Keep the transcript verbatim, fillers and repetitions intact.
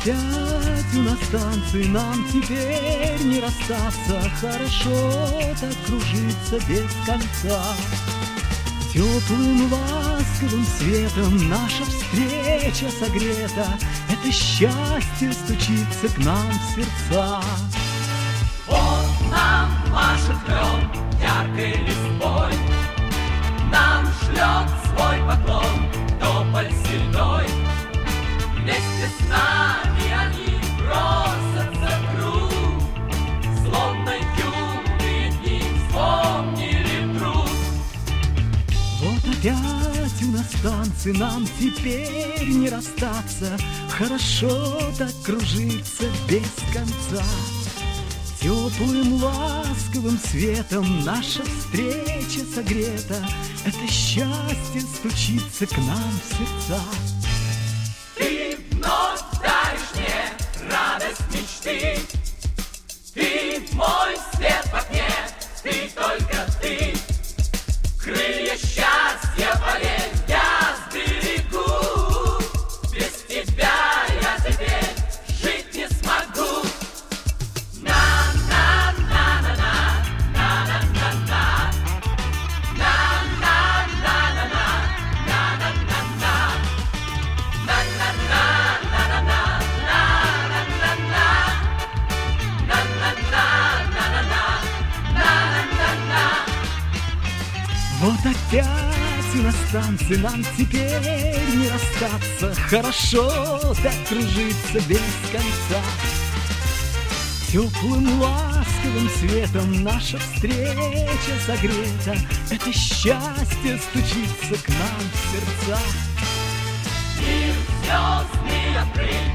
опять у нас танцы, нам теперь не расстаться. Хорошо так кружиться без конца. Теплым ласковым светом наша встреча согрета. Это счастье стучится к нам в сердца. Вот нам машет клен яркой листвой, нам шлет свой поклон тополь седой. Вместе с нами они бросятся в круг, словно юные дни вспомнили вдруг. Вот опять у нас танцы, нам теперь не расстаться. Хорошо так кружиться без конца. Теплым ласковым светом наша встреча согрета. Это счастье стучится к нам в сердца. Ты вновь даришь мне радость мечты, ты мой свет в окне, ты только ты. Крылья счастья, поверь, я сберегу. Без тебя я теперь жить не смогу. Вот опять у нас танцы, нам теперь не расстаться. Хорошо так кружиться без конца. Теплым ласковым светом наша встреча согрета. Это счастье стучится к нам в сердца. Мир звездный открыт,